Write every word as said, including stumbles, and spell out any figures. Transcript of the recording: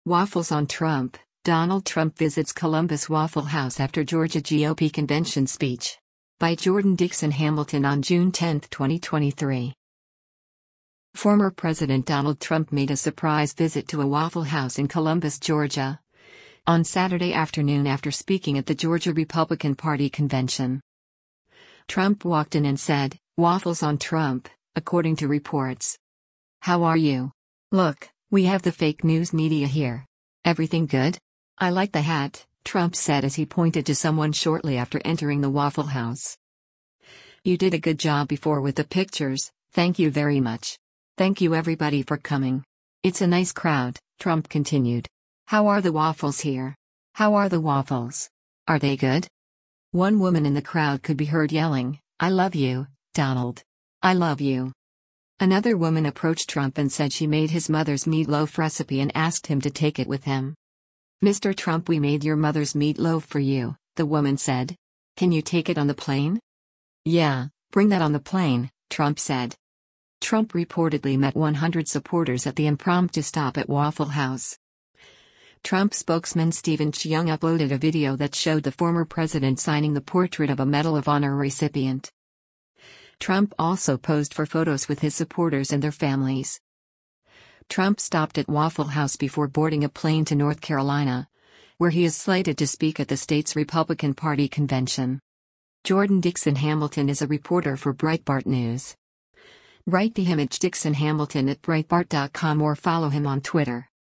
Waffles on Trump. Donald Trump visits Columbus Waffle House after Georgia G O P convention speech. By Jordan Dixon Hamilton on June tenth, twenty twenty-three. Former President Donald Trump made a surprise visit to a Waffle House in Columbus, Georgia, on Saturday afternoon after speaking at the Georgia Republican Party convention. Trump walked in and said, "Waffles on Trump," according to reports. "How are you? Look, we have the fake news media here. Everything good? I like the hat," Trump said as he pointed to someone shortly after entering the Waffle House. "You did a good job before with the pictures, thank you very much. Thank you everybody for coming. It's a nice crowd," Trump continued. "How are the waffles here? How are the waffles? Are they good?" One woman in the crowd could be heard yelling, "I love you, Donald. I love you." Another woman approached Trump and said she made his mother's meatloaf recipe and asked him to take it with him. "Mister Trump, we made your mother's meatloaf for you," the woman said. "Can you take it on the plane?" "Yeah, bring that on the plane," Trump said. Trump reportedly met one hundred supporters at the impromptu stop at Waffle House. Trump spokesman Stephen Cheung uploaded a video that showed the former president signing the portrait of a Medal of Honor recipient. Trump also posed for photos with his supporters and their families. Trump stopped at Waffle House before boarding a plane to North Carolina, where he is slated to speak at the state's Republican Party convention. Jordan Dixon Hamilton is a reporter for Breitbart News. Write to him at Dixon Hamilton at Breitbart dot com or follow him on Twitter.